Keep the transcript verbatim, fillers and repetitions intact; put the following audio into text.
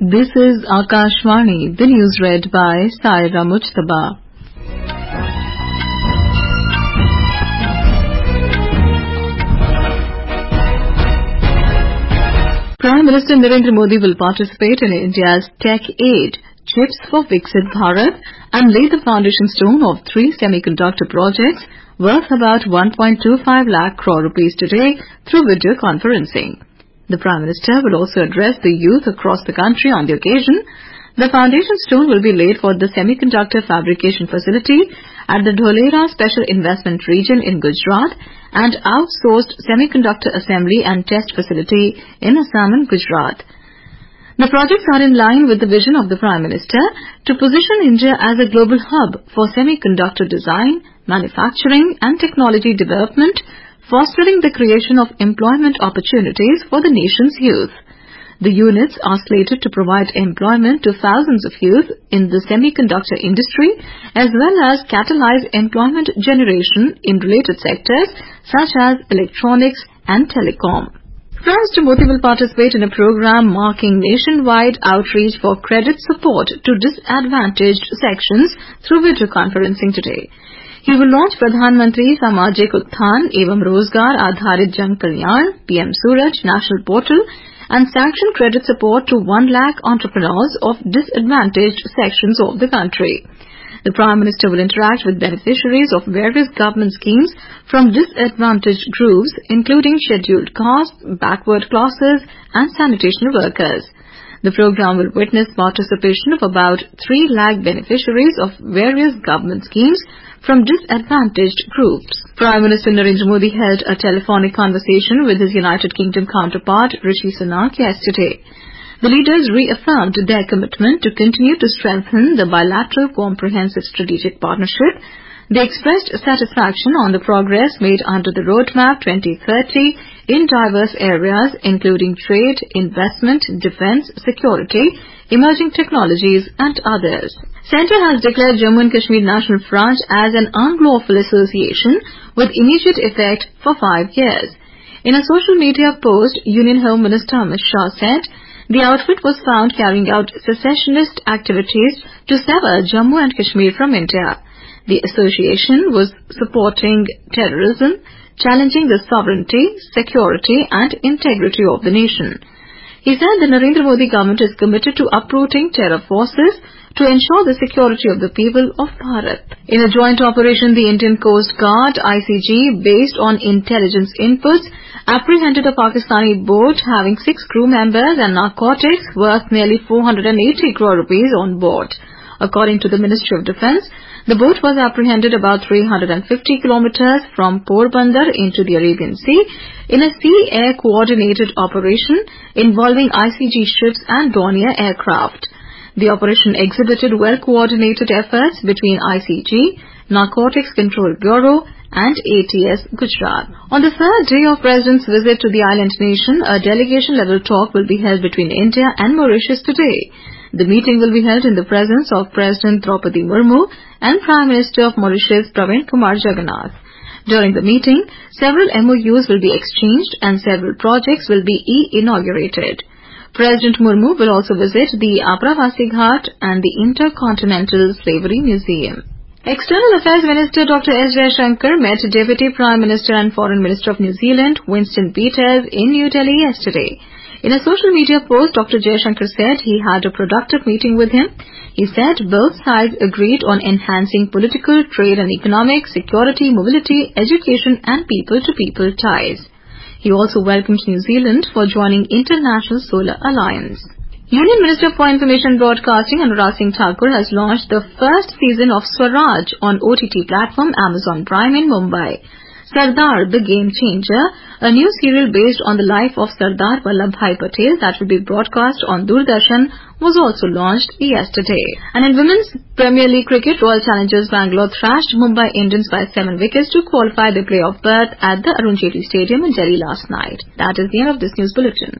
This is Akashvani, the news read by Saira Mujtaba. Prime Minister Narendra Modi will participate in India's Tech Aid, Chips for Viksit Bharat, and lay the foundation stone of three semiconductor projects worth about one point two five lakh crore rupees today through video conferencing. The Prime Minister will also address the youth across the country on the occasion. The foundation stone will be laid for the semiconductor fabrication facility at the Dholera Special Investment Region in Gujarat and outsourced semiconductor assembly and test facility in Assam and Gujarat. The projects are in line with the vision of the Prime Minister to position India as a global hub for semiconductor design, manufacturing and technology development, fostering the creation of employment opportunities for the nation's youth. The units are slated to provide employment to thousands of youth in the semiconductor industry as well as catalyze employment generation in related sectors such as electronics and telecom. Prime Minister Modi will participate in a program marking nationwide outreach for credit support to disadvantaged sections through video conferencing today. He will launch Pradhan Mantri Samajik Utthan Evam Rozgar Adharit Jan Kalyan P M Suraj National Portal and sanction credit support to one lakh entrepreneurs of disadvantaged sections of the country. The Prime Minister will interact with beneficiaries of various government schemes from disadvantaged groups including scheduled castes, backward classes and sanitation workers. The program will witness participation of about three lakh beneficiaries of various government schemes from disadvantaged groups. Prime Minister Narendra Modi held a telephonic conversation with his United Kingdom counterpart Rishi Sunak yesterday. The leaders reaffirmed their commitment to continue to strengthen the bilateral comprehensive strategic partnership. They expressed satisfaction on the progress made under the Roadmap twenty thirty in diverse areas including trade, investment, defence, security, emerging technologies and others. Centre has declared Jammu and Kashmir National Front as an unlawful association with immediate effect for five years. In a social media post, Union Home Minister Amit Shah said the outfit was found carrying out secessionist activities to sever Jammu and Kashmir from India. The association was supporting terrorism, challenging the sovereignty, security and integrity of the nation. He said the Narendra Modi government is committed to uprooting terror forces to ensure the security of the people of Bharat. In a joint operation, the Indian Coast Guard I C G, based on intelligence inputs, apprehended a Pakistani boat having six crew members and narcotics worth nearly four hundred eighty crore rupees on board. According to the Ministry of Defence, the boat was apprehended about three hundred fifty kilometers from Porbandar into the Arabian Sea in a sea-air coordinated operation involving I C G ships and Dornier aircraft. The operation exhibited well-coordinated efforts between I C G, Narcotics Control Bureau and A T S Gujarat. On the third day of President's visit to the island nation, a delegation-level talk will be held between India and Mauritius today. The meeting will be held in the presence of President Draupadi Murmu and Prime Minister of Mauritius Pravin Kumar Jagannath. During the meeting, several M O Us will be exchanged and several projects will be e-inaugurated. President Murmu will also visit the Apravasi Ghat and the Intercontinental Slavery Museum. External Affairs Minister Doctor S Jaishankar met Deputy Prime Minister and Foreign Minister of New Zealand Winston Peters in New Delhi yesterday. In a social media post, Doctor Jaishankar said he had a productive meeting with him. He said both sides agreed on enhancing political, trade and economic, security, mobility, education and people-to-people ties. He also welcomed New Zealand for joining International Solar Alliance. Union Minister for Information Broadcasting Anurag Singh Thakur has launched the first season of Swaraj on O T T platform Amazon Prime in Mumbai. Sardar, the Game Changer, a new serial based on the life of Sardar Vallabhbhai Patel that will be broadcast on Doordarshan, was also launched yesterday. And in Women's Premier League cricket, Royal Challengers Bangalore thrashed Mumbai Indians by seven wickets to qualify the playoff berth at the Arun Jaitley Stadium in Delhi last night. That is the end of this news bulletin.